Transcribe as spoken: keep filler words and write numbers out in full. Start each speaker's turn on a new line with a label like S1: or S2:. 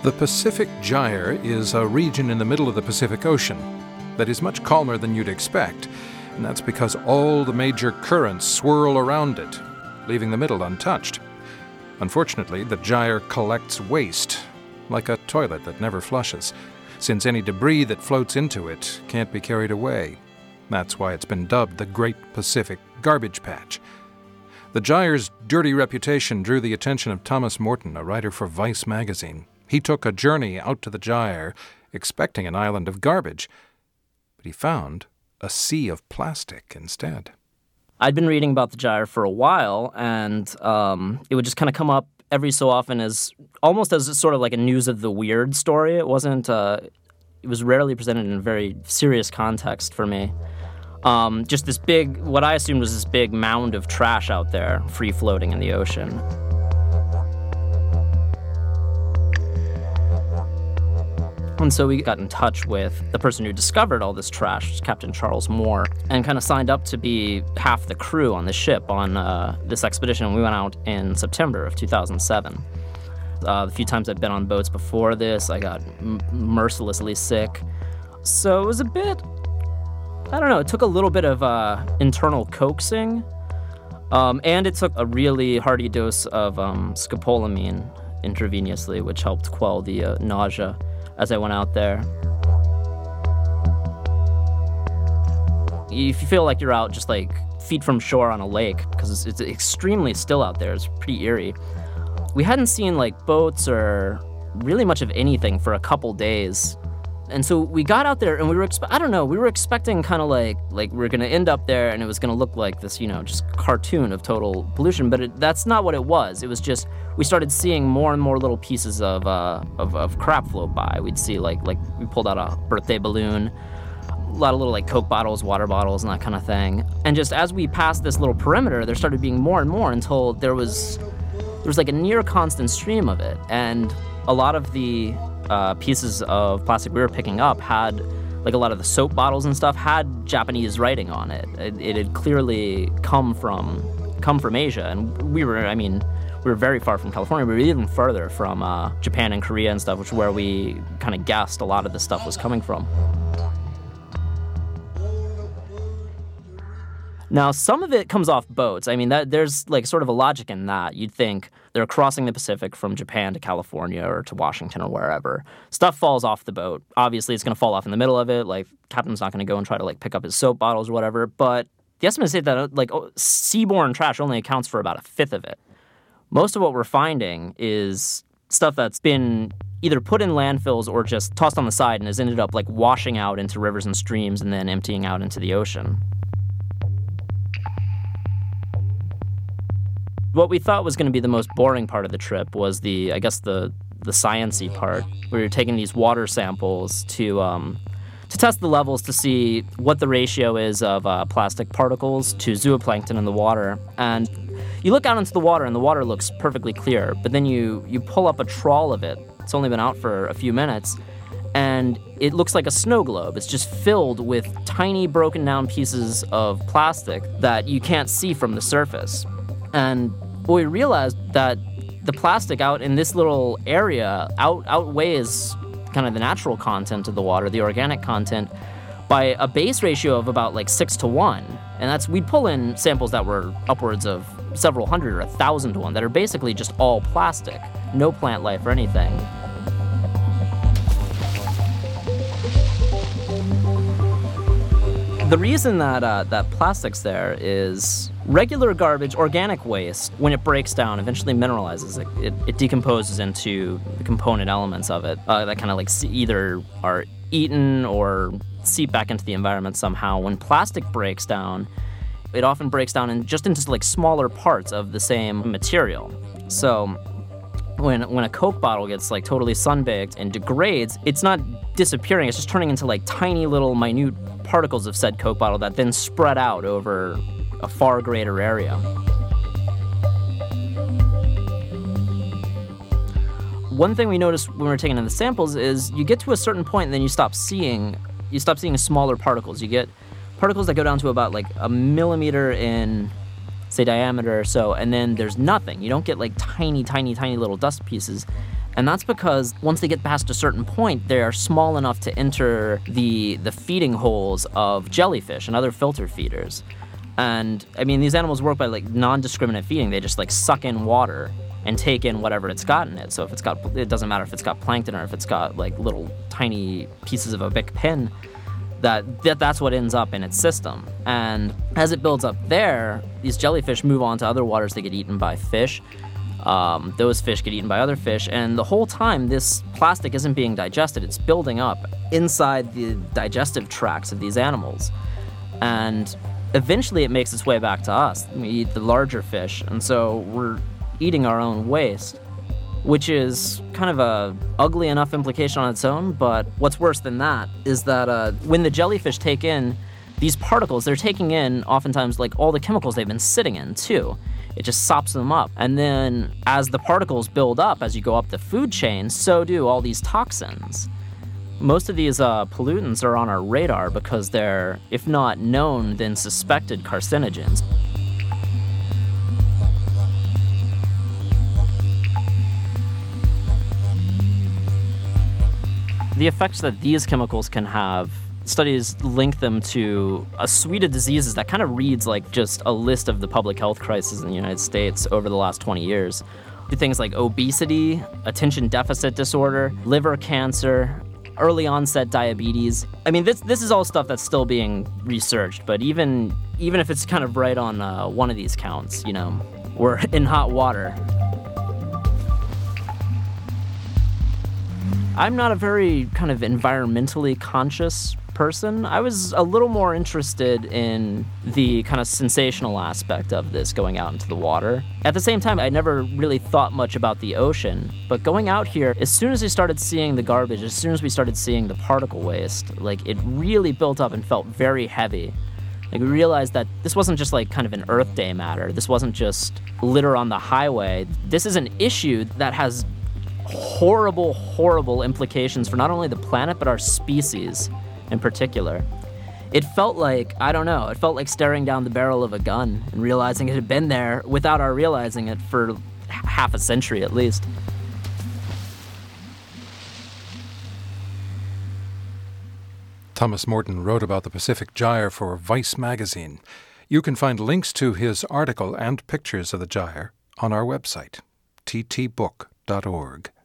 S1: The Pacific Gyre is a region in the middle of the Pacific Ocean that is much calmer than you'd expect, and that's because all the major currents swirl around it, leaving the middle untouched. Unfortunately, the gyre collects waste, like a toilet that never flushes, since any debris that floats into it can't be carried away. That's why it's been dubbed the Great Pacific Garbage Patch. The gyre's dirty reputation drew the attention of Thomas Morton, a writer for Vice magazine. He took a journey out to the gyre, expecting an island of garbage, but he found a sea of plastic instead.
S2: I'd been reading about the gyre for a while, and um, it would just kind of come up every so often as almost as sort of like a news of the weird story. It wasn't. Uh, it was rarely presented in a very serious context for me. Um, just this big, what I assumed was this big mound of trash out there, free floating in the ocean. And so we got in touch with the person who discovered all this trash, Captain Charles Moore, and kind of signed up to be half the crew on the ship on uh, this expedition. We went out in September of two thousand seven. Uh, the few times I've been on boats before this, I got m- mercilessly sick. So it was a bit, I don't know, it took a little bit of uh, internal coaxing, um, and it took a really hearty dose of um, scopolamine intravenously, which helped quell the uh, nausea as I went out there. If you feel like you're out just like feet from shore on a lake, because it's, it's extremely still out there, it's pretty eerie. We hadn't seen like boats or really much of anything for a couple days. And so we got out there and we were, expe- I don't know, we were expecting kind of like, like we we're going to end up there and it was going to look like this, you know, just cartoon of total pollution. But it, that's not what it was. It was just, we started seeing more and more little pieces of, uh, of, of crap float by. We'd see like, like we pulled out a birthday balloon, a lot of little like Coke bottles, water bottles, and that kind of thing. And just as we passed this little perimeter, there started being more and more until there was, there was like a near constant stream of it. And a lot of the Uh, pieces of plastic we were picking up had, like a lot of the soap bottles and stuff, had Japanese writing on it. It, it had clearly come from come from Asia, and we were, I mean, we were very far from California. We were even further from uh, Japan and Korea and stuff, which is where we kind of guessed a lot of this stuff was coming from. Now, some of it comes off boats. I mean, that there's like sort of a logic in that. You'd think they're crossing the Pacific from Japan to California or to Washington or wherever. Stuff falls off the boat. Obviously, it's going to fall off in the middle of it. Like, captain's not going to go and try to like pick up his soap bottles or whatever. But the estimates say that like oh, seaborne trash only accounts for about a fifth of it. Most of what we're finding is stuff that's been either put in landfills or just tossed on the side and has ended up like washing out into rivers and streams and then emptying out into the ocean. What we thought was going to be the most boring part of the trip was the, I guess, the the science-y part. We were taking these water samples to um, to test the levels to see what the ratio is of uh, plastic particles to zooplankton in the water. And you look out into the water, and the water looks perfectly clear. But then you you pull up a trawl of it. It's only been out for a few minutes, and it looks like a snow globe. It's just filled with tiny broken-down pieces of plastic that you can't see from the surface. And we realized that the plastic out in this little area out outweighs kind of the natural content of the water, the organic content, by a base ratio of about like six to one. And that's, we'd pull in samples that were upwards of several hundred or a thousand to one that are basically just all plastic, no plant life or anything. The reason that uh, that plastic's there is regular garbage, organic waste, when it breaks down, eventually mineralizes. It, it, it decomposes into the component elements of it uh, that kind of like either are eaten or seep back into the environment somehow. When plastic breaks down, it often breaks down in just into like smaller parts of the same material. So when when a Coke bottle gets like totally sun-baked and degrades, it's not disappearing, it's just turning into like tiny little minute particles of said Coke bottle that then spread out over a far greater area. One thing we noticed when we were taking in the samples is you get to a certain point and then you stop seeing you stop seeing smaller particles. You get particles that go down to about like a millimeter in, say, diameter or so, and then there's nothing. You don't get like tiny, tiny, tiny little dust pieces. And that's because once they get past a certain point, they are small enough to enter the the feeding holes of jellyfish and other filter feeders. And, I mean, these animals work by, like, non-discriminate feeding. They just, like, suck in water and take in whatever it's got in it. So if it's got, it doesn't matter if it's got plankton or if it's got, like, little tiny pieces of a Bic pin, that, that that's what ends up in its system. And as it builds up there, these jellyfish move on to other waters. They get eaten by fish. Um, those fish get eaten by other fish, and the whole time this plastic isn't being digested. It's building up inside the digestive tracts of these animals. And eventually it makes its way back to us. We eat the larger fish, and so we're eating our own waste, which is kind of a ugly enough implication on its own, but what's worse than that is that uh, when the jellyfish take in these particles, they're taking in oftentimes like all the chemicals they've been sitting in too. It just sops them up. And then as the particles build up, as you go up the food chain, so do all these toxins. Most of these uh, pollutants are on our radar because they're, if not known, then suspected carcinogens. The effects that these chemicals can have, studies link them to a suite of diseases that kind of reads like just a list of the public health crises in the United States over the last twenty years. Things like obesity, attention deficit disorder, liver cancer, early onset diabetes. I mean, this this is all stuff that's still being researched, but even even if it's kind of right on uh, one of these counts, you know, we're in hot water. I'm not a very kind of environmentally conscious person. I was a little more interested in the kind of sensational aspect of this going out into the water. At the same time, I never really thought much about the ocean, but going out here, as soon as we started seeing the garbage, as soon as we started seeing the particle waste, like it really built up and felt very heavy. Like we realized that this wasn't just like kind of an Earth Day matter. This wasn't just litter on the highway. This is an issue that has horrible, horrible implications for not only the planet, but our species in particular. It felt like, I don't know, it felt like staring down the barrel of a gun and realizing it had been there without our realizing it for half a century at least.
S1: Thomas Morton wrote about the Pacific Gyre for Vice magazine. You can find links to his article and pictures of the gyre on our website, t t book dot org.